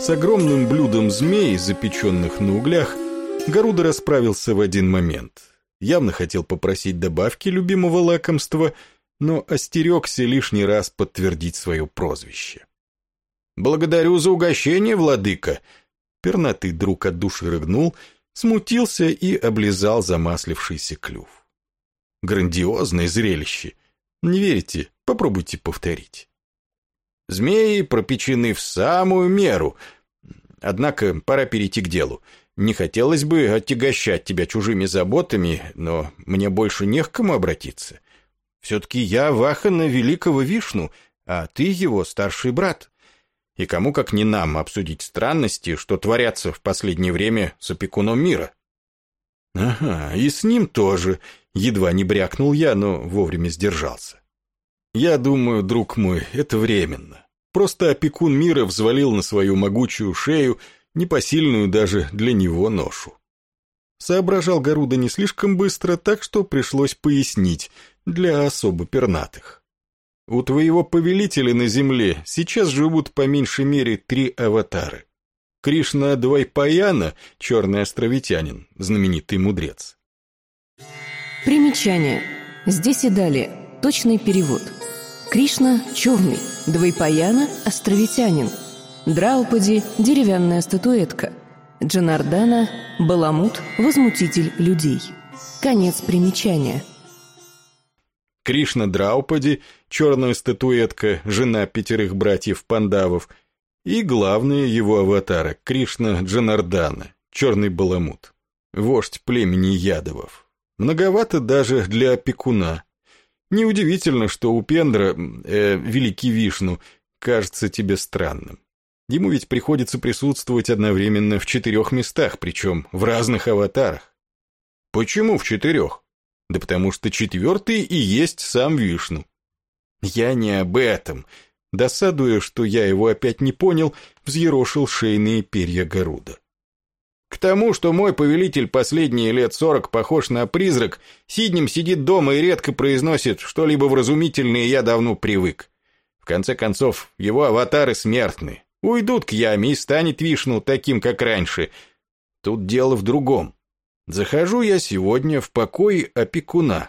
С огромным блюдом змей, запеченных на углях, Гаруда расправился в один момент. Явно хотел попросить добавки любимого лакомства, но остерегся лишний раз подтвердить свое прозвище. «Благодарю за угощение, владыка!» Пернатый друг от души рыгнул, смутился и облизал замаслившийся клюв. Грандиозное зрелище. Не верите? Попробуйте повторить. Змеи пропечены в самую меру. Однако пора перейти к делу. Не хотелось бы отягощать тебя чужими заботами, но мне больше не к кому обратиться. Все-таки я вахана великого Вишну, а ты его старший брат. И кому, как не нам, обсудить странности, что творятся в последнее время с опекуном мира? Ага, и с ним тоже. Едва не брякнул я, но вовремя сдержался. Я думаю, друг мой, это временно. Просто опекун мира взвалил на свою могучую шею непосильную даже для него ношу. Соображал Гаруда не слишком быстро, так что пришлось пояснить для особо пернатых. У твоего повелителя на земле сейчас живут по меньшей мере 3 аватара. Кришна Двайпаяна, черный островитянин, знаменитый мудрец. Примечание. Здесь и далее. Точный перевод. Кришна – черный, Двайпаяна – островитянин, Драупади – деревянная статуэтка, Джанардана – Баламут – возмутитель людей. Конец примечания. Кришна Драупади, черная статуэтка, жена 5 братьев Пандавов, и главный его аватара Кришна Джанардана, черный Баламут, вождь племени Ядовов. Многовато даже для опекуна. Неудивительно, что Упендра, великий Вишну, кажется тебе странным. Ему ведь приходится присутствовать одновременно в 4 местах, причем в разных аватарах. Почему в 4? Да потому что 4-й и есть сам Вишну. Я не об этом. Досадуя, что я его опять не понял, взъерошил шейные перья Гаруда. К тому, что мой повелитель последние лет 40 похож на призрак, сиднем сидит дома и редко произносит что-либо вразумительное, я давно привык. В конце концов, его аватары смертны. Уйдут к яме и станет Вишну таким, как раньше. Тут дело в другом. Захожу я сегодня в покой опекуна.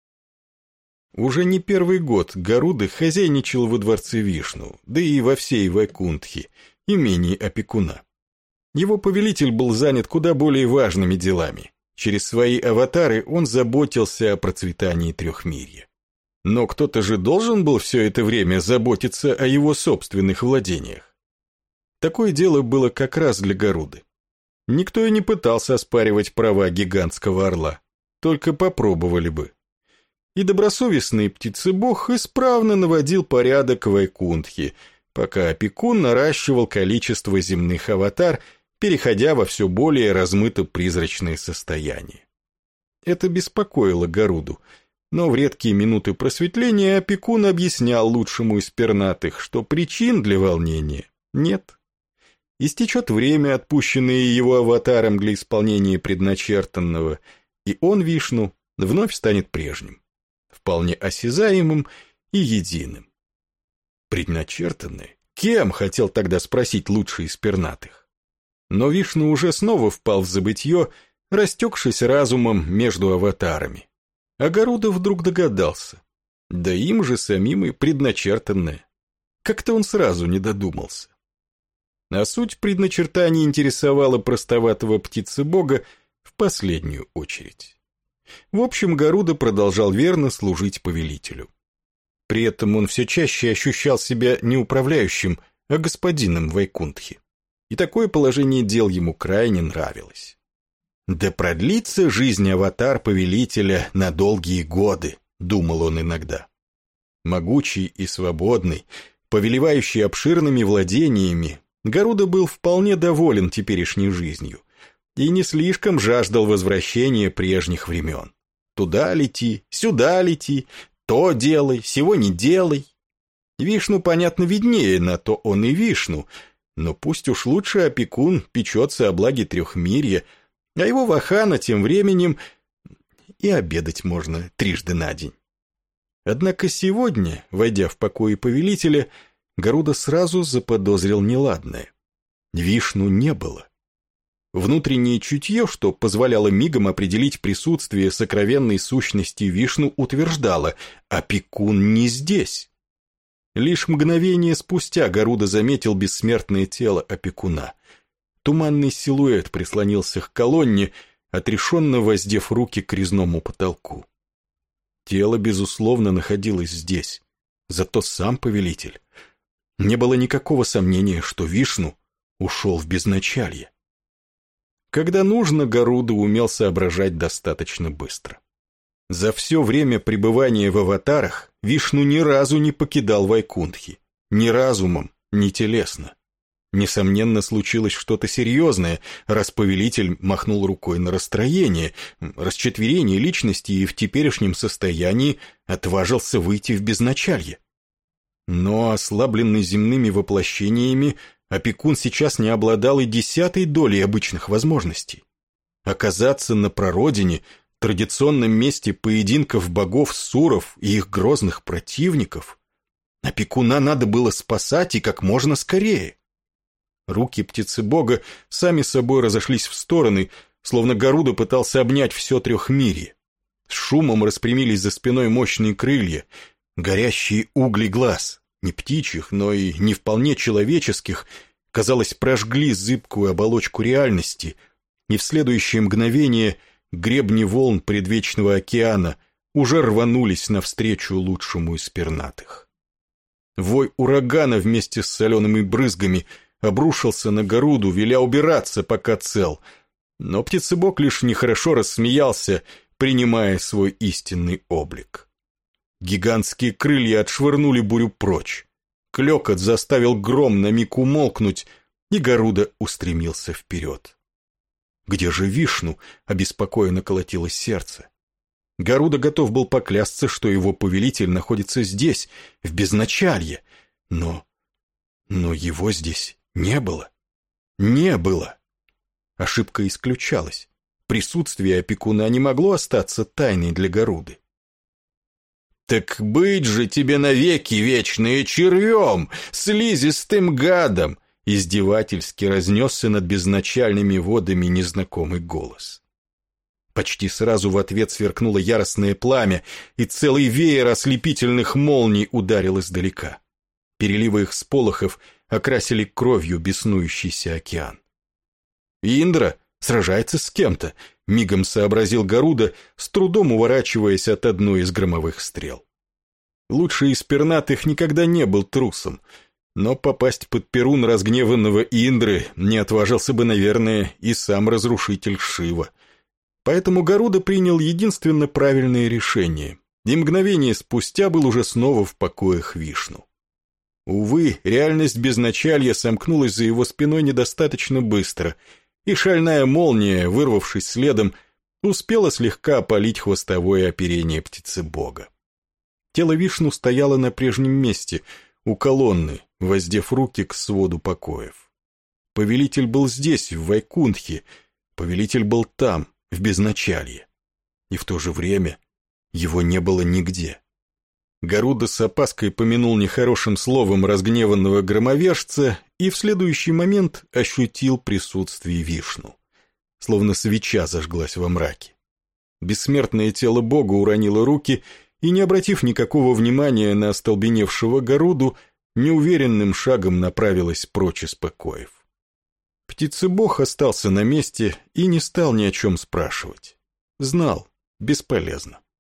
Уже не 1-й год Гаруда хозяйничал во дворце Вишну, да и во всей Вайкунтхе, имении опекуна. Его повелитель был занят куда более важными делами. Через свои аватары он заботился о процветании Трехмирья. Но кто-то же должен был все это время заботиться о его собственных владениях. Такое дело было как раз для Гаруды. Никто и не пытался оспаривать права гигантского орла, только попробовали бы. И добросовестный птицебог исправно наводил порядок в Вайкунтхе, пока опекун наращивал количество земных аватар, переходя во все более размыто-призрачное состояние. Это беспокоило Гаруду, но в редкие минуты просветления опекун объяснял лучшему из пернатых, что причин для волнения нет. Истечет время, отпущенное его аватаром для исполнения предначертанного, и он, Вишну, вновь станет прежним, вполне осязаемым и единым. Предначертанное? Кем, хотел тогда спросить лучший из пернатых? Но Вишну уже снова впал в забытье, растекшись разумом между аватарами. А Гаруда вдруг догадался. Да им же самим и предначертанное. Как-то он сразу не додумался. А суть предначертания интересовала простоватого птицебога в последнюю очередь. В общем, Гаруда продолжал верно служить повелителю. При этом он все чаще ощущал себя не управляющим, а господином Вайкунтхи. И такое положение дел ему крайне нравилось. «Да продлится жизнь аватар-повелителя на долгие годы», — думал он иногда. Могучий и свободный, повелевающий обширными владениями, Гаруда был вполне доволен теперешней жизнью и не слишком жаждал возвращения прежних времен. Туда лети, сюда лети, то делай, сего не делай. Вишну, понятно, виднее, на то он и Вишну, но пусть уж лучше опекун печется о благе Трехмирья, а его вахана тем временем и обедать можно 3 на день. Однако сегодня, войдя в покои повелителя, Гаруда сразу заподозрил неладное. Вишну не было. Внутреннее чутье, что позволяло мигом определить присутствие сокровенной сущности Вишну, утверждало: опекун не здесь. Лишь мгновение спустя Гаруда заметил бессмертное тело опекуна. Туманный силуэт прислонился к колонне, отрешенно воздев руки к резному потолку. Тело, безусловно, находилось здесь, зато сам повелитель. Не было никакого сомнения, что Вишну ушел в безначалье. Когда нужно, Гаруда умел соображать достаточно быстро. За все время пребывания в аватарах Вишну ни разу не покидал Вайкунтхи. Ни разумом, ни телесно. Несомненно, случилось что-то серьезное, раз повелитель махнул рукой на расстроение, расчетверение личности и в теперешнем состоянии отважился выйти в безначалье. Но, ослабленный земными воплощениями, опекун сейчас не обладал и 10-й долей обычных возможностей. Оказаться на прародине, традиционном месте поединков богов Суров и их грозных противников, опекуна надо было спасать и как можно скорее. Руки птицы-бога сами собой разошлись в стороны, словно Гаруда пытался обнять все трехмирье. С шумом распрямились за спиной мощные крылья, горящие угли глаз, не птичьих, но и не вполне человеческих, казалось, прожгли зыбкую оболочку реальности, и в следующее мгновение гребни волн предвечного океана уже рванулись навстречу лучшему из пернатых. Вой урагана вместе с солеными брызгами обрушился на Гаруду, веля убираться, пока цел, но птицебог лишь нехорошо рассмеялся, принимая свой истинный облик. Гигантские крылья отшвырнули бурю прочь. Клёкот заставил гром на миг умолкнуть, и Гаруда устремился вперед. Где же Вишну? Обеспокоенно колотилось сердце. Гаруда готов был поклясться, что его повелитель находится здесь, в безначалье, но его здесь не было. Не было. Ошибка исключалась. Присутствие опекуна не могло остаться тайной для Гаруды. «Так быть же тебе навеки вечные червем, слизистым гадом!» Издевательски разнесся над безначальными водами незнакомый голос. Почти сразу в ответ сверкнуло яростное пламя, и целый веер ослепительных молний ударил издалека. Переливы их сполохов окрасили кровью беснующийся океан. «Индра сражается с кем-то», — мигом сообразил Гаруда, с трудом уворачиваясь от одной из громовых стрел. Лучший из пернатых никогда не был трусом, но попасть под перун разгневанного Индры не отважился бы, наверное, и сам разрушитель Шива. Поэтому Гаруда принял единственно правильное решение, и мгновение спустя был уже снова в покоях Вишну. Увы, реальность безначалья сомкнулась за его спиной недостаточно быстро, и шальная молния, вырвавшись следом, успела слегка опалить хвостовое оперение птицы-бога. Тело Вишну стояло на прежнем месте, у колонны, воздев руки к своду покоев. Повелитель был здесь, в Вайкунтхе, повелитель был там, в безначалье. И в то же время его не было нигде. Гаруда с опаской помянул нехорошим словом разгневанного громовержца и в следующий момент ощутил присутствие Вишну. Словно свеча зажглась во мраке. Бессмертное тело бога уронило руки и, не обратив никакого внимания на остолбеневшего Гаруду, неуверенным шагом направилась прочь из покоев. Птицебог остался на месте и не стал ни о чем спрашивать. Знал, бесполезно.